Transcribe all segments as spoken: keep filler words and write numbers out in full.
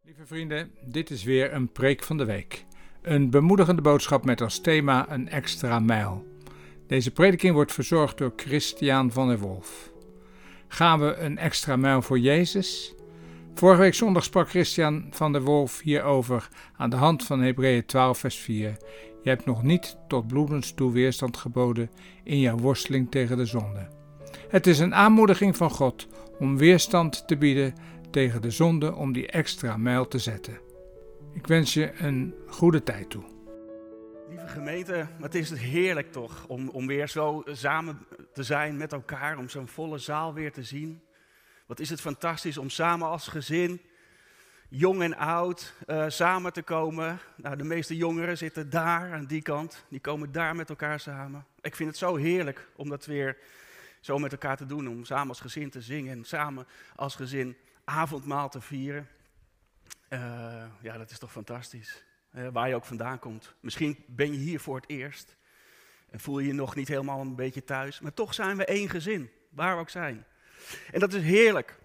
Lieve vrienden, dit is weer een preek van de week. Een bemoedigende boodschap met als thema een extra mijl. Deze prediking wordt verzorgd door Christian van der Wolf. Gaan we een extra mijl voor Jezus? Vorige week zondag sprak Christian van der Wolf hierover aan de hand van Hebreeën twaalf vers vier. Je hebt nog niet tot bloedens toe weerstand geboden in jouw worsteling tegen de zonde. Het is een aanmoediging van God om weerstand te bieden tegen de zonde, om die extra mijl te zetten. Ik wens je een goede tijd toe. Lieve gemeente, het is heerlijk toch om, om weer zo samen te zijn met elkaar, om zo'n volle zaal weer te zien. Wat is het fantastisch om samen als gezin, jong en oud, uh, samen te komen. Nou, de meeste jongeren zitten daar aan die kant, die komen daar met elkaar samen. Ik vind het zo heerlijk om dat weer zo met elkaar te doen, om samen als gezin te zingen en samen als gezin avondmaal te vieren. Uh, ja, dat is toch fantastisch. Uh, waar je ook vandaan komt. Misschien ben je hier voor het eerst en voel je je nog niet helemaal een beetje thuis. Maar toch zijn we één gezin, waar we ook zijn. En dat is heerlijk.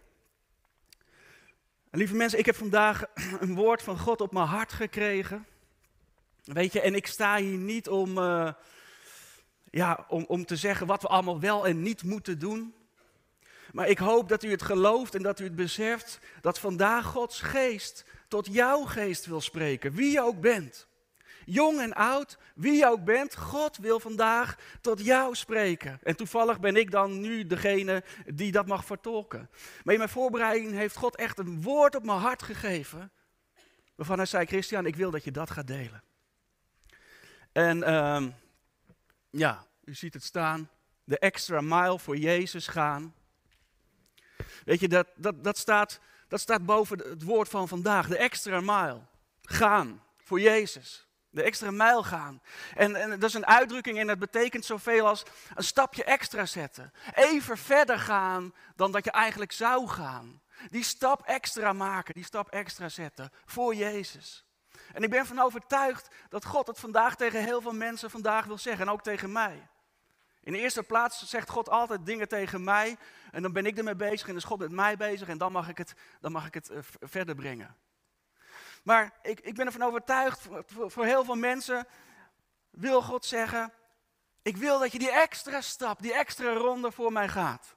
En lieve mensen, ik heb vandaag een woord van God op mijn hart gekregen. Weet je, en ik sta hier niet om, uh, ja, om, om te zeggen wat we allemaal wel en niet moeten doen. Maar ik hoop dat u het gelooft en dat u het beseft dat vandaag Gods geest tot jouw geest wil spreken, wie je ook bent. Jong en oud, wie je ook bent, God wil vandaag tot jou spreken. En toevallig ben ik dan nu degene die dat mag vertolken. Maar in mijn voorbereiding heeft God echt een woord op mijn hart gegeven, waarvan hij zei, Christian, ik wil dat je dat gaat delen. En uh, ja, u ziet het staan, de extra mile voor Jezus gaan. Weet je, dat, dat, dat, staat, dat staat boven het woord van vandaag. De extra mijl. Gaan. Voor Jezus. De extra mijl gaan. En, en dat is een uitdrukking en dat betekent zoveel als een stapje extra zetten. Even verder gaan dan dat je eigenlijk zou gaan. Die stap extra maken. Die stap extra zetten. Voor Jezus. En ik ben van overtuigd dat God het vandaag tegen heel veel mensen vandaag wil zeggen. En ook tegen mij. In de eerste plaats zegt God altijd dingen tegen mij en dan ben ik ermee bezig en dan is God met mij bezig en dan mag ik het, dan mag ik het uh, verder brengen. Maar ik, ik ben ervan overtuigd, voor, voor heel veel mensen wil God zeggen, ik wil dat je die extra stap, die extra ronde voor mij gaat.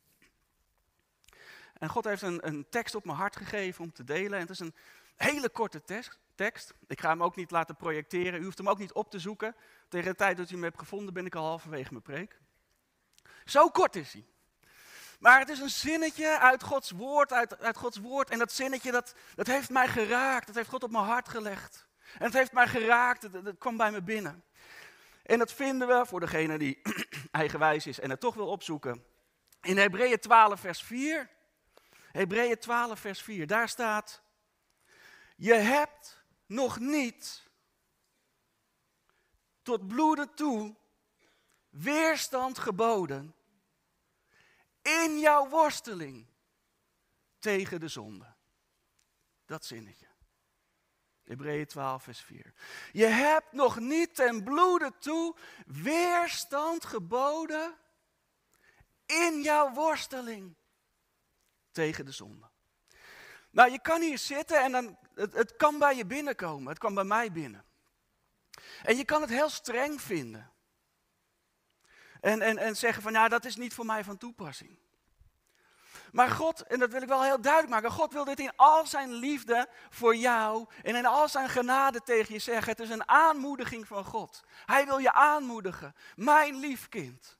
En God heeft een, een tekst op mijn hart gegeven om te delen en het is een hele korte tekst. tekst. Ik ga hem ook niet laten projecteren, u hoeft hem ook niet op te zoeken. Tegen de tijd dat u hem hebt gevonden ben ik al halverwege mijn preek. Zo kort is hij. Maar het is een zinnetje uit Gods woord, uit, uit Gods woord. En dat zinnetje, dat, dat heeft mij geraakt. Dat heeft God op mijn hart gelegd. En het heeft mij geraakt, het, het kwam bij me binnen. En dat vinden we, voor degene die eigenwijs is en het toch wil opzoeken, in Hebreeën twaalf vers vier. Hebreeën twaalf vers vier, daar staat, je hebt nog niet tot bloeden toe weerstand geboden in jouw worsteling tegen de zonde. Dat zinnetje. Hebreeën twaalf vers vier. Je hebt nog niet ten bloede toe weerstand geboden in jouw worsteling tegen de zonde. Nou, je kan hier zitten en dan, het, het kan bij je binnenkomen. Het kwam bij mij binnen. En je kan het heel streng vinden. En, en, en zeggen van, ja, dat is niet voor mij van toepassing. Maar God, en dat wil ik wel heel duidelijk maken, God wil dit in al zijn liefde voor jou en in al zijn genade tegen je zeggen. Het is een aanmoediging van God. Hij wil je aanmoedigen, mijn lief kind.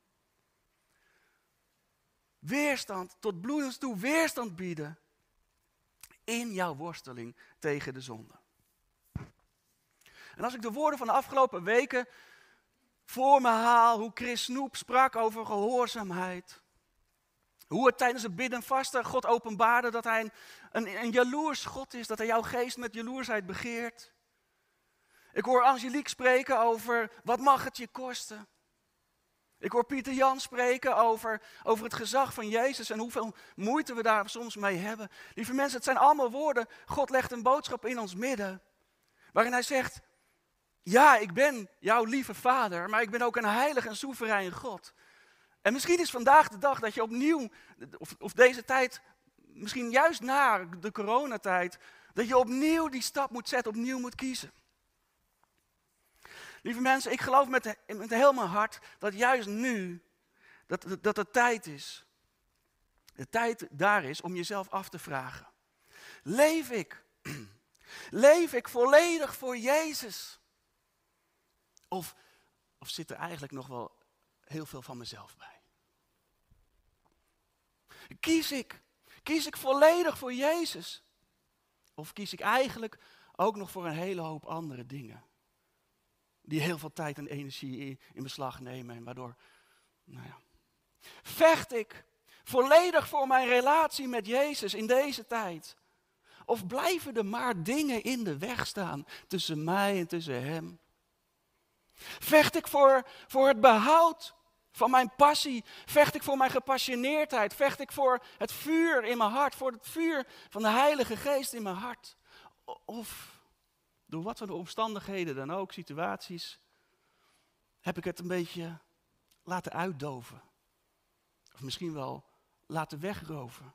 Weerstand, tot bloedens toe weerstand bieden in jouw worsteling tegen de zonde. En als ik de woorden van de afgelopen weken voor me haal, hoe Chris Snoep sprak over gehoorzaamheid. Hoe het tijdens het bidden en vasten God openbaarde dat hij een, een, een jaloers God is, dat hij jouw geest met jaloersheid begeert. Ik hoor Angelique spreken over wat mag het je kosten. Ik hoor Pieter Jan spreken over, over het gezag van Jezus en hoeveel moeite we daar soms mee hebben. Lieve mensen, het zijn allemaal woorden. God legt een boodschap in ons midden. Waarin hij zegt, ja, ik ben jouw lieve vader, maar ik ben ook een heilig en soeverein God. En misschien is vandaag de dag dat je opnieuw, of, of deze tijd, misschien juist na de coronatijd, Dat je opnieuw die stap moet zetten, opnieuw moet kiezen. Lieve mensen, ik geloof met, met heel mijn hart dat juist nu, dat, dat, dat het tijd is. De tijd daar is om jezelf af te vragen. Leef ik? Leef ik volledig voor Jezus? Of, of zit er eigenlijk nog wel heel veel van mezelf bij? Kies ik? Kies ik volledig voor Jezus? Of kies ik eigenlijk ook nog voor een hele hoop andere dingen? Die heel veel tijd en energie in beslag nemen en waardoor, nou ja. Vecht ik volledig voor mijn relatie met Jezus in deze tijd? Of blijven er maar dingen in de weg staan tussen mij en tussen Hem? Vecht ik voor, voor het behoud van mijn passie? Vecht ik voor mijn gepassioneerdheid? Vecht ik voor het vuur in mijn hart? Voor het vuur van de Heilige Geest in mijn hart? Of door wat voor de omstandigheden dan ook, situaties, heb ik het een beetje laten uitdoven? Of misschien wel laten wegroven?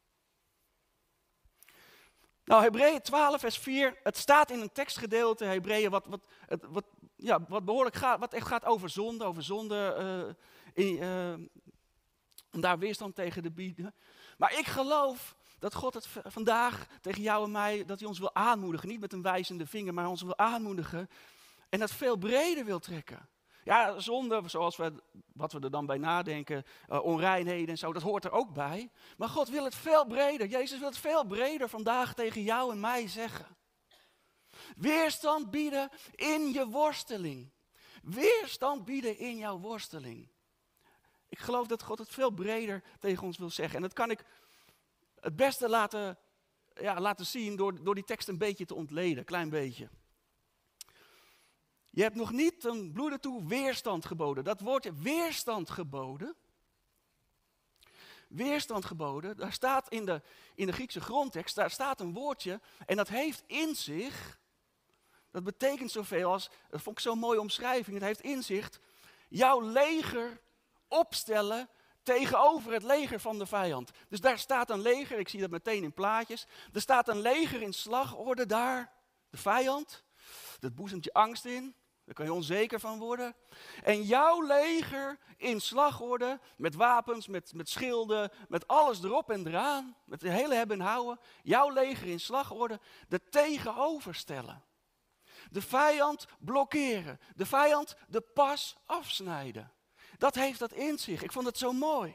Nou, Hebreeën twaalf, vers vier, het staat in een tekstgedeelte, Hebreeën, wat, wat, het, wat, ja, wat behoorlijk gaat, wat echt gaat over zonde, over zonde, uh, in, uh, om daar weerstand tegen te bieden. Maar ik geloof dat God het v- vandaag tegen jou en mij, dat hij ons wil aanmoedigen, niet met een wijzende vinger, maar ons wil aanmoedigen en dat veel breder wil trekken. Ja, zonde, zoals we, wat we er dan bij nadenken, uh, onreinheden en zo, dat hoort er ook bij. Maar God wil het veel breder, Jezus wil het veel breder vandaag tegen jou en mij zeggen. Weerstand bieden in je worsteling. Weerstand bieden in jouw worsteling. Ik geloof dat God het veel breder tegen ons wil zeggen. En dat kan ik het beste laten, ja, laten zien door, door die tekst een beetje te ontleden, een klein beetje. Je hebt nog niet ten bloede toe weerstand geboden. Dat woordje weerstand geboden. Weerstand geboden, daar staat in de, in de Griekse grondtekst, daar staat een woordje en dat heeft in zich, dat betekent zoveel als, dat vond ik zo'n mooie omschrijving, het heeft in zich jouw leger opstellen tegenover het leger van de vijand. Dus daar staat een leger, ik zie dat meteen in plaatjes, er staat een leger in slagorde daar, de vijand, dat boezemt je angst in. Daar kan je onzeker van worden. En jouw leger in slagorde, met wapens, met, met schilden, met alles erop en eraan, met de hele hebben en houden, jouw leger in slagorde, er tegenover stellen. De vijand blokkeren, de vijand de pas afsnijden. Dat heeft dat in zich. Ik vond het zo mooi.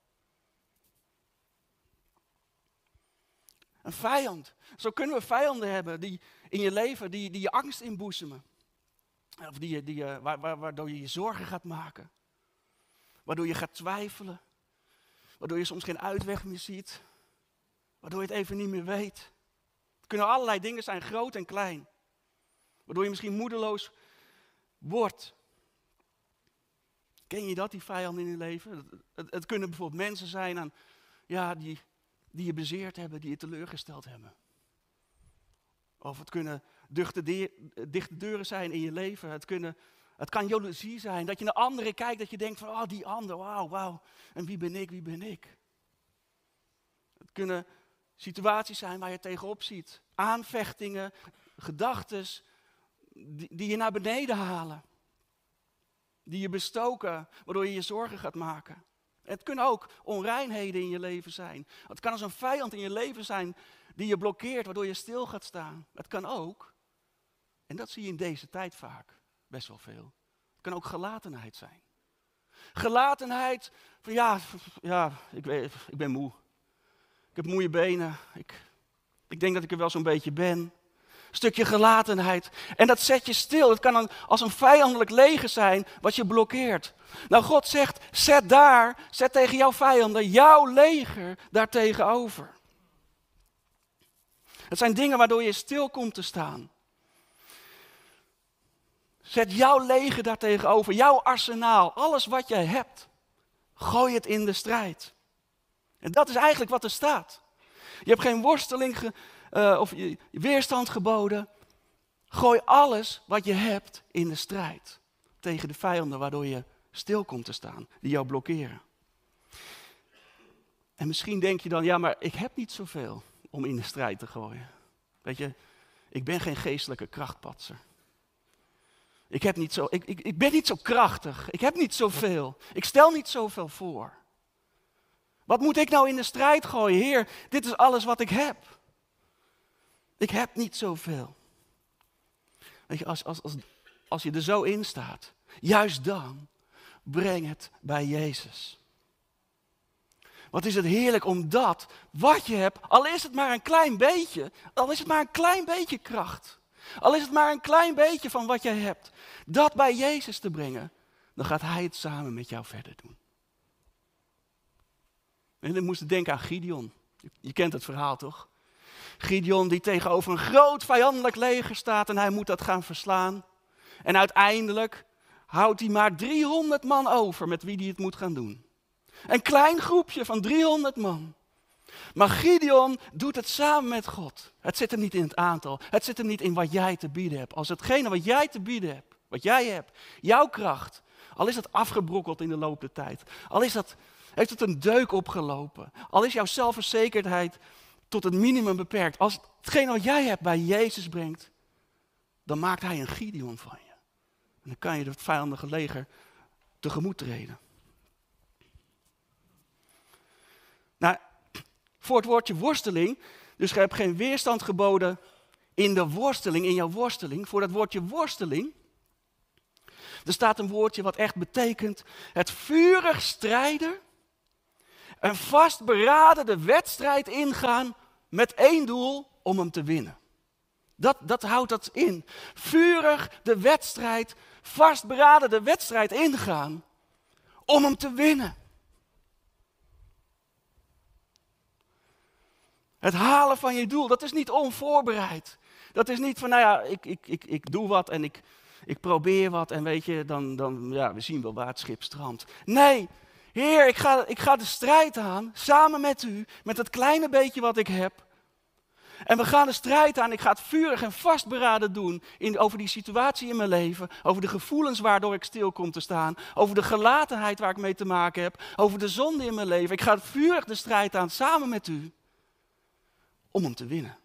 Een vijand. Zo kunnen we vijanden hebben die in je leven, die, die je angst inboezemen. Of die, die, wa- wa- waardoor je je zorgen gaat maken. Waardoor je gaat twijfelen. Waardoor je soms geen uitweg meer ziet. Waardoor je het even niet meer weet. Het kunnen allerlei dingen zijn, groot en klein. Waardoor je misschien moedeloos wordt. Ken je dat, die vijanden in je leven? Het, het, het kunnen bijvoorbeeld mensen zijn aan, ja, die, die je bezeerd hebben, die je teleurgesteld hebben. Of het kunnen dichte, de, dichte deuren zijn in je leven. Het, kunnen, het kan jaloezie zijn. Dat je naar anderen kijkt, dat je denkt van, oh die ander, wauw, wauw. En wie ben ik, wie ben ik? Het kunnen situaties zijn waar je tegenop ziet. Aanvechtingen, gedachtes die, die je naar beneden halen. Die je bestoken, waardoor je je zorgen gaat maken. Het kunnen ook onreinheden in je leven zijn. Het kan als een vijand in je leven zijn die je blokkeert, waardoor je stil gaat staan. Het kan ook, en dat zie je in deze tijd vaak, best wel veel. Het kan ook gelatenheid zijn. Gelatenheid van ja, ja ik, weet, ik ben moe. Ik heb moeie benen. Ik, ik denk dat ik er wel zo'n beetje ben. Een stukje gelatenheid. En dat zet je stil. Het kan een, als een vijandelijk leger zijn wat je blokkeert. Nou, God zegt, zet daar, zet tegen jouw vijanden, jouw leger daar tegenover. Het zijn dingen waardoor je stil komt te staan. Zet jouw leger daar tegenover, jouw arsenaal, alles wat jij hebt. Gooi het in de strijd. En dat is eigenlijk wat er staat. Je hebt geen worsteling ge, uh, of je, weerstand geboden. Gooi alles wat je hebt in de strijd. Tegen de vijanden waardoor je stil komt te staan, die jou blokkeren. En misschien denk je dan, ja maar ik heb niet zoveel om in de strijd te gooien. Weet je, ik ben geen geestelijke krachtpatser. Ik, heb niet zo, ik, ik, ik ben niet zo krachtig. Ik heb niet zoveel. Ik stel niet zoveel voor. Wat moet ik nou in de strijd gooien? Heer, dit is alles wat ik heb. Ik heb niet zoveel. Weet je, als, als, als, als je er zo in staat, juist dan, breng het bij Jezus. Wat is het heerlijk om dat, wat je hebt, al is het maar een klein beetje, al is het maar een klein beetje kracht, al is het maar een klein beetje van wat jij hebt, dat bij Jezus te brengen, dan gaat Hij het samen met jou verder doen. En ik moest denken aan Gideon. Je kent het verhaal toch? Gideon die tegenover een groot vijandelijk leger staat en hij moet dat gaan verslaan. En uiteindelijk houdt hij maar driehonderd man over met wie hij het moet gaan doen. Een klein groepje van driehonderd man. Maar Gideon doet het samen met God. Het zit hem niet in het aantal. Het zit hem niet in wat jij te bieden hebt. Als hetgene wat jij te bieden hebt, wat jij hebt, jouw kracht, al is het afgebrokkeld in de loop der tijd, al is dat, heeft het een deuk opgelopen, al is jouw zelfverzekerdheid tot het minimum beperkt. Als hetgene wat jij hebt bij Jezus brengt, dan maakt Hij een Gideon van je. En dan kan je het vijandige leger tegemoet treden. Nou, voor het woordje worsteling, dus je hebt geen weerstand geboden in de worsteling, in jouw worsteling. Voor dat woordje worsteling, er staat een woordje wat echt betekent het vurig strijden en vastberaden de wedstrijd ingaan met één doel om hem te winnen. Dat, dat houdt dat in. Vurig de wedstrijd, vastberaden de wedstrijd ingaan om hem te winnen. Het halen van je doel, dat is niet onvoorbereid. Dat is niet van, nou ja, ik, ik, ik, ik doe wat en ik, ik probeer wat en weet je, dan, dan, ja, we zien wel waar het schip strandt. Nee, Heer, ik ga, ik ga de strijd aan, samen met u, met het kleine beetje wat ik heb. En we gaan de strijd aan, ik ga het vurig en vastberaden doen in, over die situatie in mijn leven, over de gevoelens waardoor ik stil kom te staan, over de gelatenheid waar ik mee te maken heb, over de zonde in mijn leven. Ik ga vurig de strijd aan, samen met u, om hem te winnen.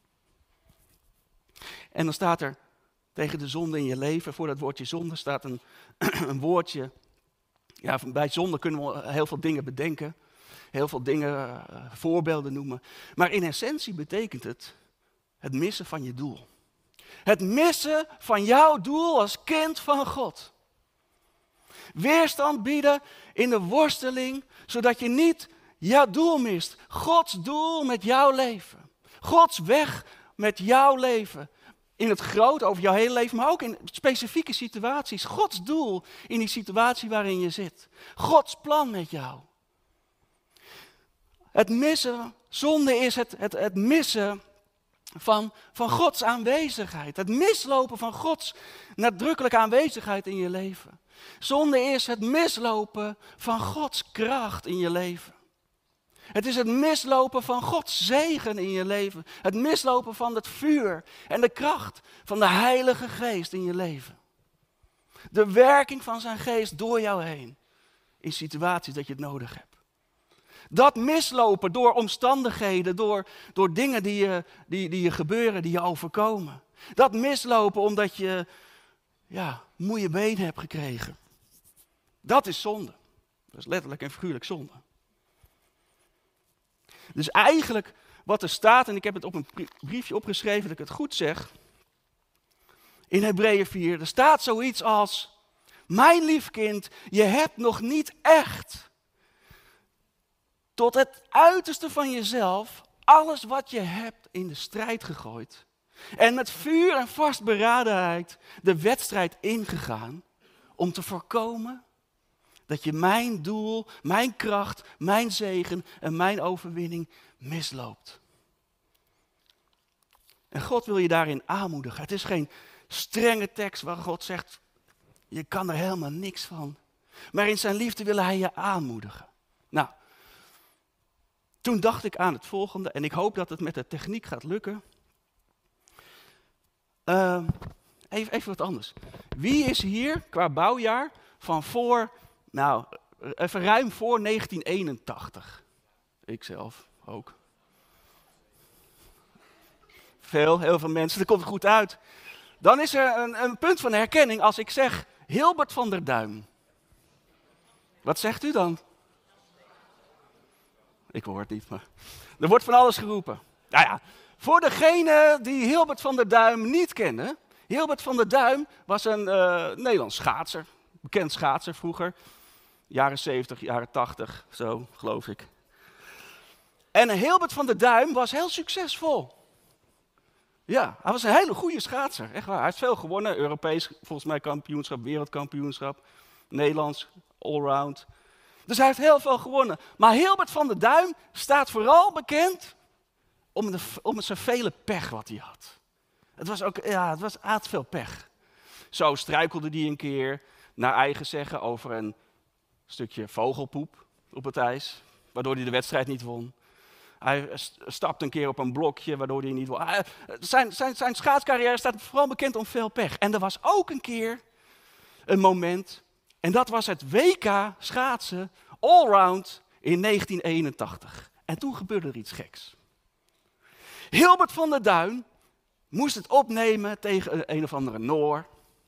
En dan staat er tegen de zonde in je leven, voor dat woordje zonde staat een, een woordje. Ja, bij zonde kunnen we heel veel dingen bedenken, heel veel dingen, uh, voorbeelden noemen. Maar in essentie betekent het het missen van je doel. Het missen van jouw doel als kind van God. Weerstand bieden in de worsteling, zodat je niet jouw doel mist. Gods doel met jouw leven. Gods weg met jouw leven. In het groot, over jouw hele leven, maar ook in specifieke situaties. Gods doel in die situatie waarin je zit. Gods plan met jou. Het missen, zonde is het, het, het missen van, van Gods aanwezigheid. Het mislopen van Gods nadrukkelijke aanwezigheid in je leven. Zonde is het mislopen van Gods kracht in je leven. Het is het mislopen van Gods zegen in je leven. Het mislopen van het vuur en de kracht van de Heilige Geest in je leven. De werking van zijn geest door jou heen in situaties dat je het nodig hebt. Dat mislopen door omstandigheden, door, door dingen die je, die, die je gebeuren, die je overkomen. Dat mislopen omdat je ja, moeie benen hebt gekregen. Dat is zonde. Dat is letterlijk en figuurlijk zonde. Dus eigenlijk wat er staat, en ik heb het op een briefje opgeschreven dat ik het goed zeg. In Hebreeën vier, er staat zoiets als: mijn lief kind, je hebt nog niet echt tot het uiterste van jezelf alles wat je hebt in de strijd gegooid. En met vuur en vastberadenheid de wedstrijd ingegaan om te voorkomen dat je mijn doel, mijn kracht, mijn zegen en mijn overwinning misloopt. En God wil je daarin aanmoedigen. Het is geen strenge tekst waar God zegt, je kan er helemaal niks van. Maar in zijn liefde wil hij je aanmoedigen. Nou, toen dacht ik aan het volgende en ik hoop dat het met de techniek gaat lukken. Uh, even, even wat anders. Wie is hier qua bouwjaar van voor, nou, even ruim voor negentien eenentachtig? Ikzelf ook. Veel, heel veel mensen, dat komt goed uit. Dan is er een, een punt van herkenning als ik zeg Hilbert van der Duim. Wat zegt u dan? Ik hoor het niet, maar er wordt van alles geroepen. Nou ja, voor degene die Hilbert van der Duim niet kennen. Hilbert van der Duim was een uh, Nederlands schaatser. Bekend schaatser vroeger. Jaren zeventig, jaren tachtig, zo geloof ik. En Hilbert van der Duim was heel succesvol. Ja, hij was een hele goede schaatser. Echt waar. Hij heeft veel gewonnen. Europees, volgens mij kampioenschap, wereldkampioenschap. Nederlands, allround. Dus hij heeft heel veel gewonnen. Maar Hilbert van der Duim staat vooral bekend om, de, om zijn vele pech wat hij had. Het was ook, ja, het was, hij had veel pech. Zo struikelde hij een keer, naar eigen zeggen, over een stukje vogelpoep op het ijs. Waardoor hij de wedstrijd niet won. Hij stapte een keer op een blokje, waardoor hij niet won. Zijn, zijn, zijn schaatscarrière staat vooral bekend om veel pech. En er was ook een keer een moment, en dat was het W K schaatsen allround in negentien eenentachtig. En toen gebeurde er iets geks. Hilbert van der Duim moest het opnemen tegen een, een of andere Noor.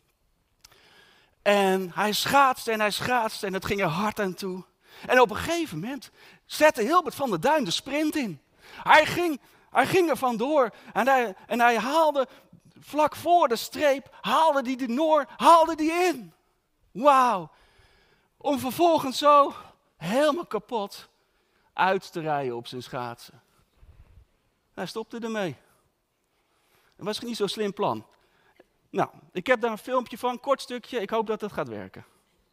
En hij schaatste en hij schaatste en het ging er hard aan toe. En op een gegeven moment zette Hilbert van der Duim de sprint in. Hij ging, hij ging er vandoor en hij, en hij haalde vlak voor de streep, haalde hij de Noor, haalde die in. Wauw. Om vervolgens zo helemaal kapot uit te rijden op zijn schaatsen. Hij stopte ermee. Dat was niet zo'n slim plan. Nou, ik heb daar een filmpje van, een kort stukje. Ik hoop dat het gaat werken.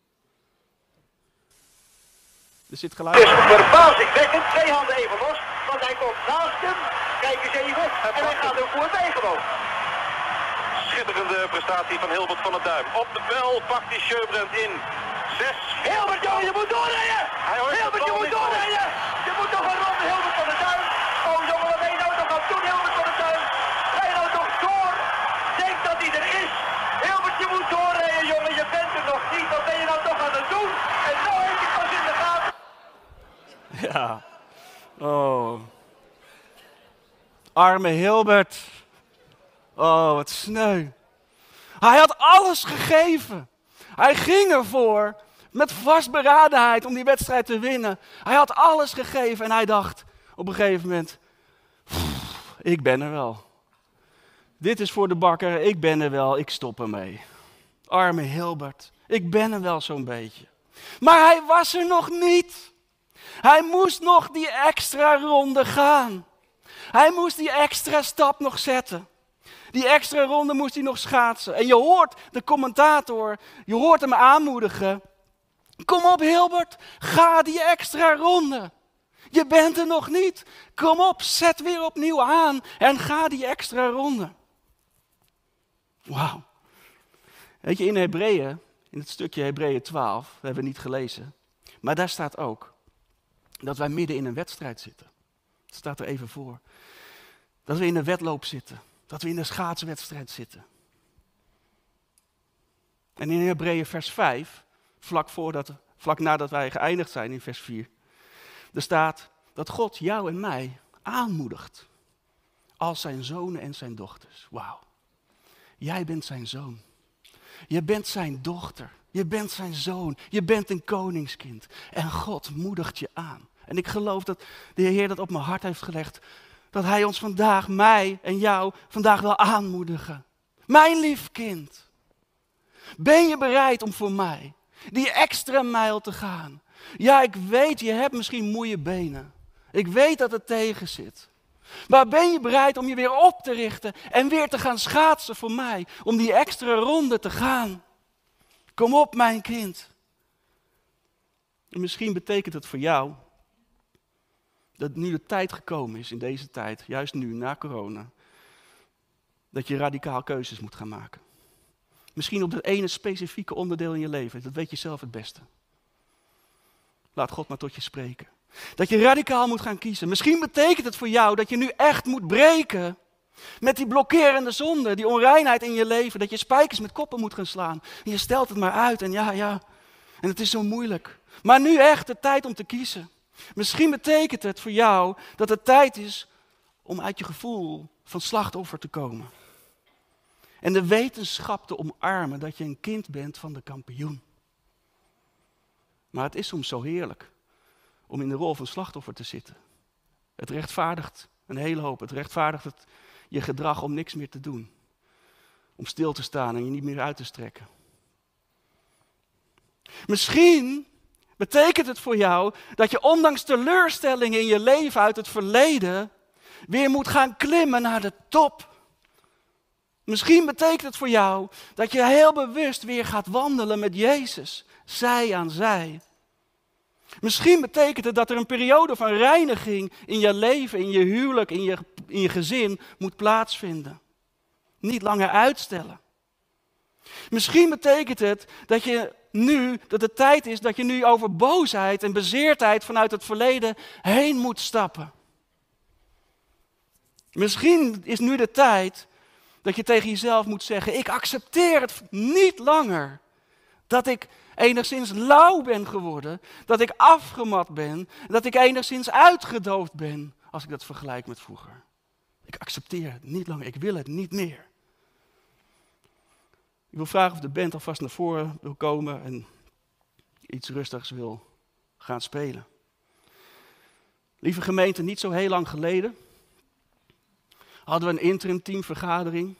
Er zit geluid. Dus verbazingwekkend, twee handen even los, want hij komt naast hem. Kijk eens even, en hij gaat er voorbij gewoon. Schitterende prestatie van Hilbert van der Duim. Op de bel pakt hij Sjöbrand in. Zes. Hilbert, jongen, je moet doorrijden! Hilbert, je moet doorrijden! Je moet toch een ronde, Hilbert van der Duim. Oh jongen, wat ben je nou toch aan het doen, Hilbert van der Duim? Rij nou toch door! Denk dat hij er is! Hilbert, je moet doorrijden, jongen, je bent er nog niet. Wat ben je nou toch aan het doen? En nou heeft hij pas in de gaten. Ja. Oh. Arme Hilbert. Oh, wat sneu. Hij had alles gegeven. Hij ging ervoor met vastberadenheid om die wedstrijd te winnen. Hij had alles gegeven en hij dacht op een gegeven moment, ik ben er wel. Dit is voor de bakker, ik ben er wel, ik stop ermee. Arme Hilbert, ik ben er wel zo'n beetje. Maar hij was er nog niet. Hij moest nog die extra ronde gaan. Hij moest die extra stap nog zetten. Die extra ronde moest hij nog schaatsen. En je hoort de commentator, je hoort hem aanmoedigen. Kom op Hilbert, ga die extra ronde. Je bent er nog niet. Kom op, zet weer opnieuw aan en ga die extra ronde. Wauw. Weet je, in Hebreeën, in het stukje Hebreeën twaalf, dat hebben we niet gelezen. Maar daar staat ook dat wij midden in een wedstrijd zitten. Het staat er even voor. Dat we in een wedloop zitten. Dat we in een schaatswedstrijd zitten. En in Hebreeën vers vijf, vlak, voordat, vlak nadat wij geëindigd zijn in vers vier, er staat dat God jou en mij aanmoedigt als zijn zonen en zijn dochters. Wauw. Jij bent zijn zoon. Je bent zijn dochter. Je bent zijn zoon. Je bent een koningskind. En God moedigt je aan. En ik geloof dat de Heer dat op mijn hart heeft gelegd. Dat hij ons vandaag, mij en jou, vandaag wil aanmoedigen. Mijn lief kind. Ben je bereid om voor mij die extra mijl te gaan? Ja, ik weet, je hebt misschien moeie benen. Ik weet dat het tegen zit. Maar ben je bereid om je weer op te richten en weer te gaan schaatsen voor mij? Om die extra ronde te gaan. Kom op, mijn kind. En misschien betekent het voor jou dat nu de tijd gekomen is in deze tijd, juist nu, na corona, dat je radicaal keuzes moet gaan maken. Misschien op dat ene specifieke onderdeel in je leven, dat weet je zelf het beste. Laat God maar tot je spreken. Dat je radicaal moet gaan kiezen. Misschien betekent het voor jou dat je nu echt moet breken met die blokkerende zonde, die onreinheid in je leven, dat je spijkers met koppen moet gaan slaan. En je stelt het maar uit en ja, ja, en het is zo moeilijk. Maar nu echt de tijd om te kiezen. Misschien betekent het voor jou dat het tijd is om uit je gevoel van slachtoffer te komen. En de wetenschap te omarmen dat je een kind bent van de kampioen. Maar het is soms zo heerlijk om in de rol van slachtoffer te zitten. Het rechtvaardigt een hele hoop. Het rechtvaardigt het, je gedrag om niks meer te doen. Om stil te staan en je niet meer uit te strekken. Misschien betekent het voor jou dat je ondanks teleurstellingen in je leven uit het verleden weer moet gaan klimmen naar de top. Misschien betekent het voor jou dat je heel bewust weer gaat wandelen met Jezus, zij aan zij. Misschien betekent het dat er een periode van reiniging in je leven, in je huwelijk, in je, in je gezin moet plaatsvinden. Niet langer uitstellen. Misschien betekent het dat je nu, dat het tijd is dat je nu over boosheid en bezeerdheid vanuit het verleden heen moet stappen. Misschien is nu de tijd dat je tegen jezelf moet zeggen, ik accepteer het niet langer. Dat ik enigszins lauw ben geworden, dat ik afgemat ben, dat ik enigszins uitgedoofd ben, als ik dat vergelijk met vroeger. Ik accepteer het niet langer, ik wil het niet meer. Ik wil vragen of de band alvast naar voren wil komen en iets rustigs wil gaan spelen. Lieve gemeente, niet zo heel lang geleden hadden we een interim teamvergadering.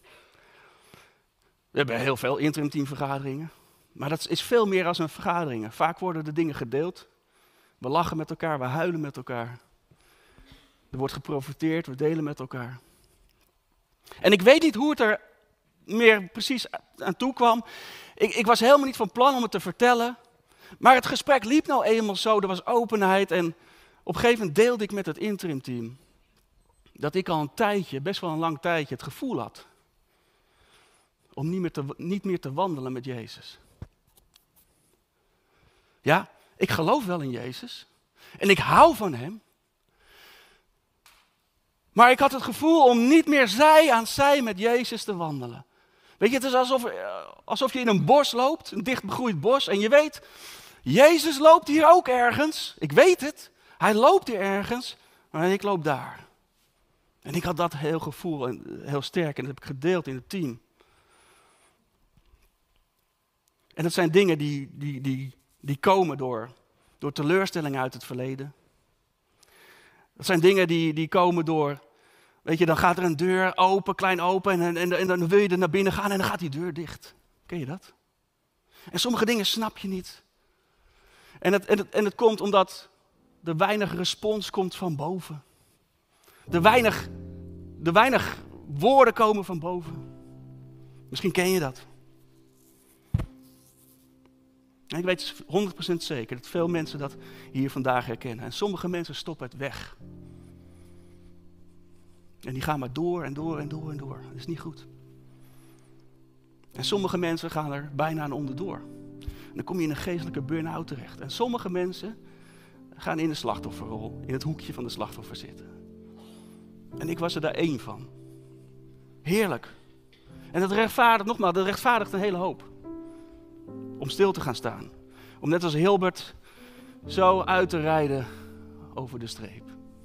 We hebben heel veel interim teamvergaderingen. Maar dat is veel meer dan een vergadering. Vaak worden de dingen gedeeld. We lachen met elkaar, we huilen met elkaar. Er wordt geprofiteerd, we delen met elkaar. En ik weet niet hoe het er meer precies aan toe kwam. Ik, ik was helemaal niet van plan om het te vertellen. Maar het gesprek liep nou eenmaal zo, er was openheid. En op een gegeven moment deelde ik met het interim team dat ik al een tijdje, best wel een lang tijdje, het gevoel had om niet meer te, niet meer te wandelen met Jezus. Ja, ik geloof wel in Jezus. En ik hou van hem. Maar ik had het gevoel om niet meer zij aan zij met Jezus te wandelen. Weet je, het is alsof, alsof je in een bos loopt, een dicht begroeid bos. En je weet, Jezus loopt hier ook ergens. Ik weet het. Hij loopt hier ergens. Maar ik loop daar. En ik had dat heel gevoel, heel sterk. En dat heb ik gedeeld in het team. En dat zijn dingen die, die, die, die komen door, door teleurstellingen uit het verleden. Dat zijn dingen die, die komen door, weet je, dan gaat er een deur open, klein open. En, en, en dan wil je er naar binnen gaan en dan gaat die deur dicht. Ken je dat? En sommige dingen snap je niet. En het, en het, en het komt omdat er weinig respons komt van boven. Er weinig, er weinig woorden komen van boven. Misschien ken je dat. Ik weet honderd procent zeker dat veel mensen dat hier vandaag herkennen. En sommige mensen stoppen het weg. En die gaan maar door en door en door en door. Dat is niet goed. En sommige mensen gaan er bijna aan onderdoor. En dan kom je in een geestelijke burn-out terecht. En sommige mensen gaan in de slachtofferrol, in het hoekje van de slachtoffer zitten. En ik was er daar één van. Heerlijk. En dat rechtvaardigt, nogmaals, dat rechtvaardigt een hele hoop. Om stil te gaan staan. Om net als Hilbert zo uit te rijden over de streep.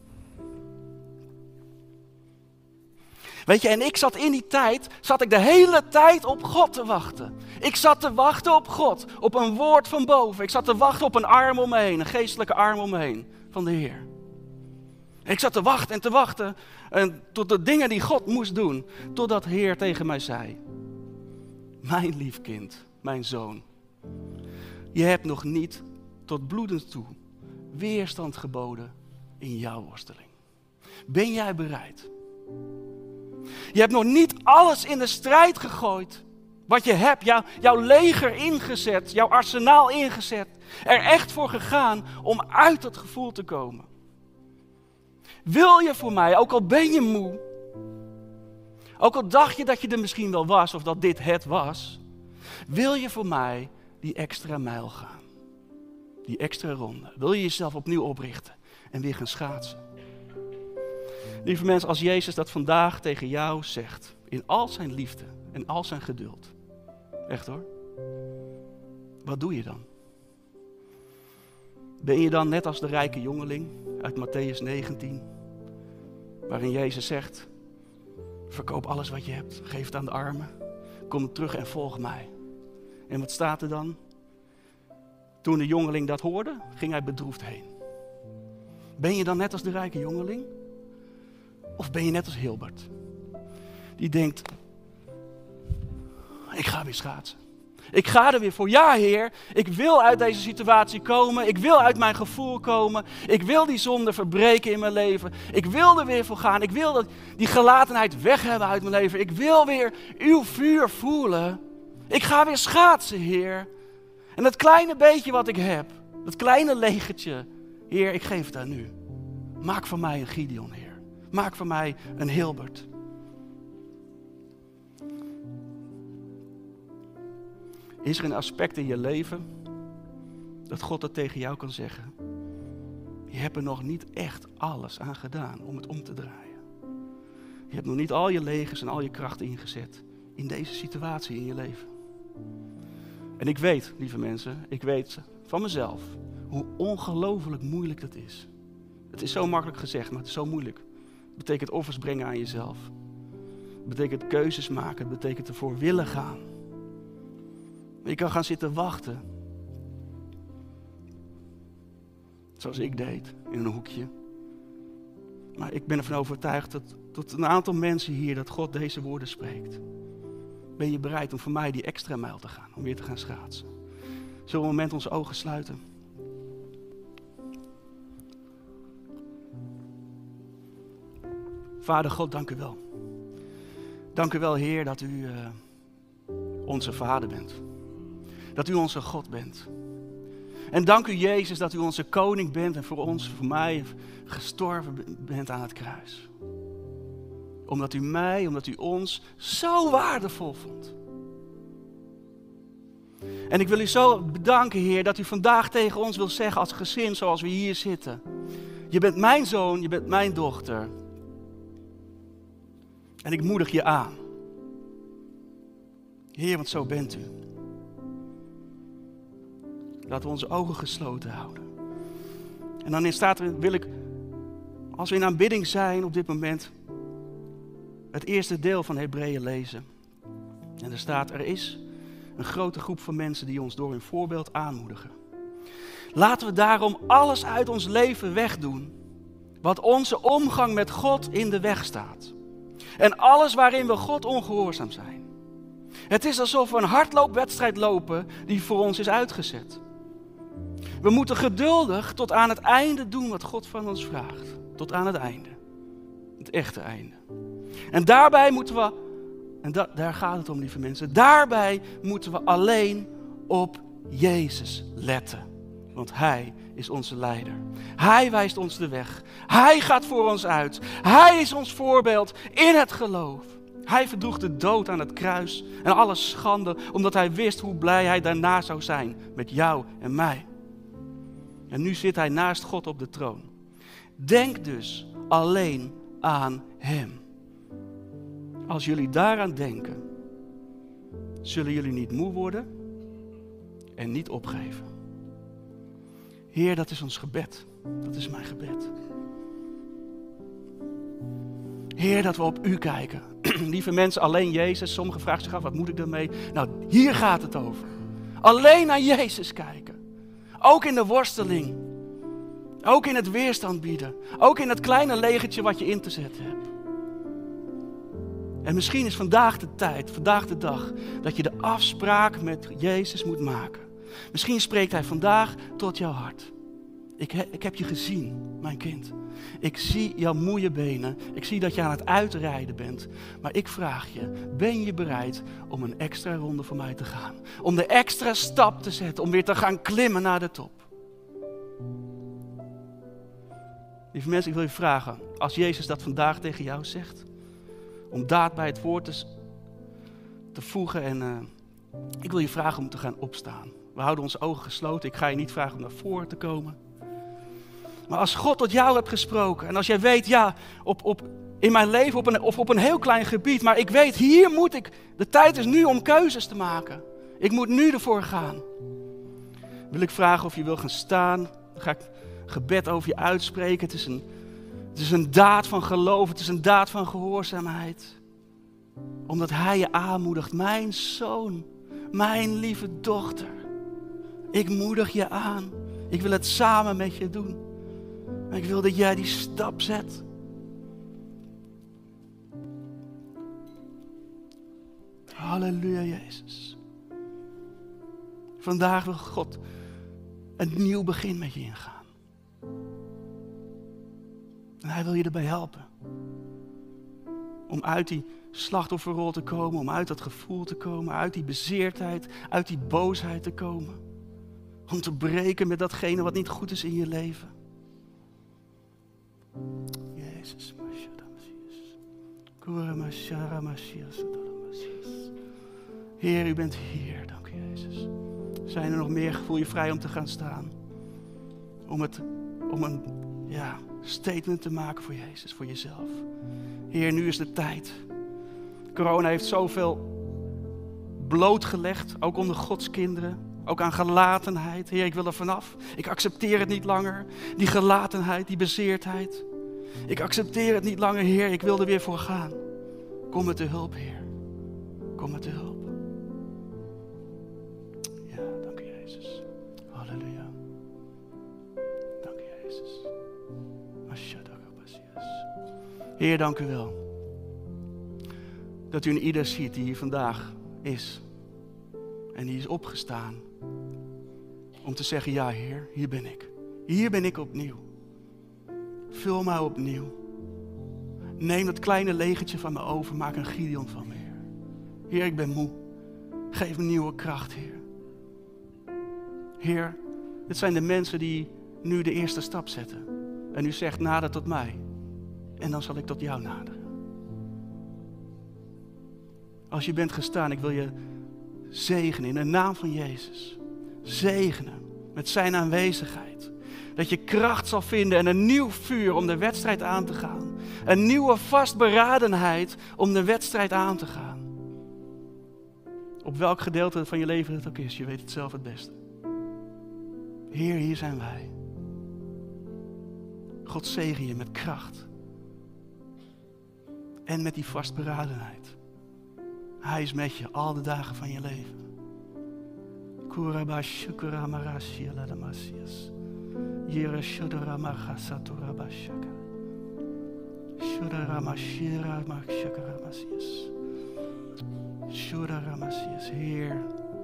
Weet je, en ik zat in die tijd, zat ik de hele tijd op God te wachten. Ik zat te wachten op God, op een woord van boven. Ik zat te wachten op een arm om me heen, een geestelijke arm om me heen van de Heer. En ik zat te wachten en te wachten en tot de dingen die God moest doen, totdat de Heer tegen mij zei: mijn lief kind, mijn zoon, je hebt nog niet tot bloedens toe weerstand geboden in jouw worsteling. Ben jij bereid? Je hebt nog niet alles in de strijd gegooid wat je hebt, jou, jouw leger ingezet, jouw arsenaal ingezet, er echt voor gegaan om uit dat gevoel te komen. Wil je voor mij, ook al ben je moe, ook al dacht je dat je er misschien wel was of dat dit het was, wil je voor mij die extra mijl gaan? Die extra ronde. Wil je jezelf opnieuw oprichten en weer gaan schaatsen? Lieve mensen, als Jezus dat vandaag tegen jou zegt, in al zijn liefde en al zijn geduld, echt hoor, wat doe je dan? Ben je dan net als de rijke jongeling uit Mattheüs negentien, Waarin Jezus zegt, verkoop alles wat je hebt, geef het aan de armen. Kom terug en volg mij. En wat staat er dan? Toen de jongeling dat hoorde, ging hij bedroefd heen. Ben je dan net als de rijke jongeling? Of ben je net als Hilbert? Die denkt, ik ga weer schaatsen. Ik ga er weer voor. Ja, Heer, ik wil uit deze situatie komen. Ik wil uit mijn gevoel komen. Ik wil die zonde verbreken in mijn leven. Ik wil er weer voor gaan. Ik wil dat, die gelatenheid weg hebben uit mijn leven. Ik wil weer uw vuur voelen. Ik ga weer schaatsen, Heer. En dat kleine beetje wat ik heb, dat kleine legertje, Heer, ik geef het aan u. Maak van mij een Gideon, Heer. Maak van mij een Hilbert. Is er een aspect in je leven dat God dat tegen jou kan zeggen? Je hebt er nog niet echt alles aan gedaan om het om te draaien. Je hebt nog niet al je legers en al je krachten ingezet in deze situatie in je leven. En ik weet, lieve mensen, ik weet van mezelf hoe ongelooflijk moeilijk dat is. Het is zo makkelijk gezegd, maar het is zo moeilijk. Het betekent offers brengen aan jezelf. Het betekent keuzes maken, het betekent ervoor willen gaan. Je kan gaan zitten wachten. Zoals ik deed, in een hoekje. Maar ik ben ervan overtuigd dat tot een aantal mensen hier dat God deze woorden spreekt. Ben je bereid om voor mij die extra mijl te gaan, om weer te gaan schaatsen? Zullen we een moment onze ogen sluiten? Vader God, dank u wel. Dank u wel, Heer, dat u uh, onze Vader bent. Dat u onze God bent. En dank u, Jezus, dat u onze koning bent en voor ons, voor mij, gestorven bent aan het kruis. Omdat u mij, omdat u ons zo waardevol vond. En ik wil u zo bedanken, Heer, dat u vandaag tegen ons wil zeggen als gezin zoals we hier zitten. Je bent mijn zoon, je bent mijn dochter. En ik moedig je aan. Heer, want zo bent u. Laten we onze ogen gesloten houden. En dan staat er, wil ik, als we in aanbidding zijn op dit moment, het eerste deel van Hebreeën lezen. En er staat, er is een grote groep van mensen die ons door hun voorbeeld aanmoedigen. Laten we daarom alles uit ons leven wegdoen, wat onze omgang met God in de weg staat. En alles waarin we God ongehoorzaam zijn. Het is alsof we een hardloopwedstrijd lopen die voor ons is uitgezet. We moeten geduldig tot aan het einde doen wat God van ons vraagt. Tot aan het einde. Het echte einde. En daarbij moeten we, en da, daar gaat het om, lieve mensen, daarbij moeten we alleen op Jezus letten. Want Hij is onze leider. Hij wijst ons de weg. Hij gaat voor ons uit. Hij is ons voorbeeld in het geloof. Hij verdroeg de dood aan het kruis en alle schande, omdat hij wist hoe blij hij daarna zou zijn met jou en mij. En nu zit hij naast God op de troon. Denk dus alleen aan Hem. Als jullie daaraan denken, zullen jullie niet moe worden en niet opgeven. Heer, dat is ons gebed. Dat is mijn gebed. Heer, dat we op U kijken. Lieve mensen, alleen Jezus. Sommigen vragen zich af, wat moet ik daarmee? Nou, hier gaat het over. Alleen naar Jezus kijken. Ook in de worsteling. Ook in het weerstand bieden. Ook in het kleine legertje wat je in te zetten hebt. En misschien is vandaag de tijd, vandaag de dag, dat je de afspraak met Jezus moet maken. Misschien spreekt Hij vandaag tot jouw hart. Ik, he, ik heb je gezien, mijn kind. Ik zie jouw moeie benen. Ik zie dat je aan het uitrijden bent. Maar ik vraag je, ben je bereid om een extra ronde voor mij te gaan? Om de extra stap te zetten, om weer te gaan klimmen naar de top. Lieve mensen, ik wil je vragen, als Jezus dat vandaag tegen jou zegt, om daad bij het woord te, te voegen en uh, ik wil je vragen om te gaan opstaan. We houden onze ogen gesloten. Ik ga je niet vragen om naar voren te komen. Maar als God tot jou hebt gesproken en als jij weet, ja, op, op, in mijn leven op een, of op een heel klein gebied, maar ik weet, hier moet ik, de tijd is nu om keuzes te maken. Ik moet nu ervoor gaan. Wil ik vragen of je wil gaan staan. Dan ga ik gebed over je uitspreken. Het is een, Het is een daad van geloof, het is een daad van gehoorzaamheid. Omdat hij je aanmoedigt, mijn zoon, mijn lieve dochter. Ik moedig je aan. Ik wil het samen met je doen. En ik wil dat jij die stap zet. Halleluja, Jezus. Vandaag wil God een nieuw begin met je ingaan. En hij wil je erbij helpen. Om uit die slachtofferrol te komen, om uit dat gevoel te komen, uit die bezeerdheid, uit die boosheid te komen. Om te breken met datgene wat niet goed is in je leven. Jezus, Heer, u bent hier, dank u Jezus. Zijn er nog meer, voel je vrij om te gaan staan. Om, het, om een ja, statement te maken voor Jezus, voor jezelf. Heer, nu is de tijd. Corona heeft zoveel blootgelegd, ook onder Gods kinderen. Ook aan gelatenheid. Heer, ik wil er vanaf. Ik accepteer het niet langer. Die gelatenheid, die bezeerdheid. Ik accepteer het niet langer, Heer. Ik wil er weer voor gaan. Kom met de hulp, Heer. Kom met de hulp. Ja, dank u, Jezus. Halleluja. Dank u, Jezus. Heer, dank u wel. Dat u in ieder ziet die hier vandaag is. En die is opgestaan. Om te zeggen, ja Heer, hier ben ik. Hier ben ik opnieuw. Vul mij opnieuw. Neem dat kleine legertje van me over. Maak een Gideon van me, Heer. Heer, ik ben moe. Geef me nieuwe kracht, Heer. Heer, dit zijn de mensen die nu de eerste stap zetten. En u zegt, nader tot mij. En dan zal ik tot jou naderen. Als je bent gestaan, ik wil je zegenen in de naam van Jezus. Zegenen met zijn aanwezigheid. Dat je kracht zal vinden en een nieuw vuur om de wedstrijd aan te gaan. Een nieuwe vastberadenheid om de wedstrijd aan te gaan. Op welk gedeelte van je leven het ook is, je weet het zelf het beste. Heer, hier zijn wij. God zegen je met kracht. En met die vastberadenheid. Hij is met je al de dagen van je leven. Heer.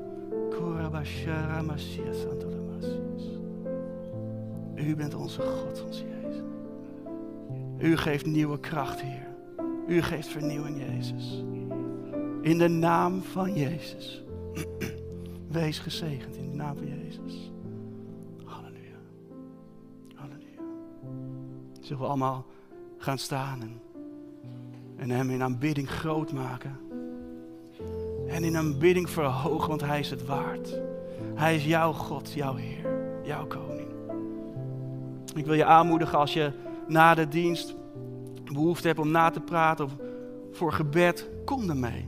U bent onze God, onze Jezus. U geeft nieuwe kracht, Heer. U geeft vernieuwing, Jezus. In de naam van Jezus. Wees gezegend in de naam van Jezus. Halleluja. Halleluja. Zullen we allemaal gaan staan en, en hem in aanbidding groot maken. En in aanbidding verhogen, want hij is het waard. Hij is jouw God, jouw Heer, jouw koning. Ik wil je aanmoedigen als je na de dienst behoefte hebt om na te praten of voor gebed, kom ermee.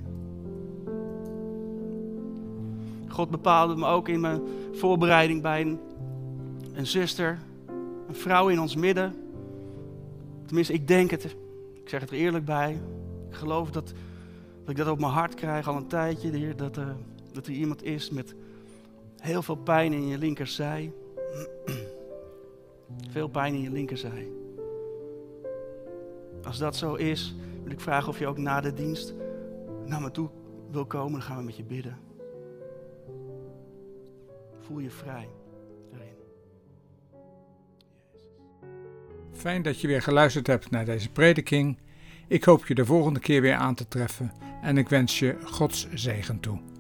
God bepaalde me ook in mijn voorbereiding bij een, een zuster, een vrouw in ons midden. Tenminste, ik denk het. Ik zeg het er eerlijk bij. Ik geloof dat, dat ik dat op mijn hart krijg al een tijdje. De Heer, dat, uh, dat er iemand is met heel veel pijn in je linkerzij. Veel pijn in je linkerzij. Als dat zo is, wil ik vragen of je ook na de dienst naar me toe wil komen. Dan gaan we met je bidden. Voel je vrij daarin. Jezus. Fijn dat je weer geluisterd hebt naar deze prediking. Ik hoop je de volgende keer weer aan te treffen en ik wens je Gods zegen toe.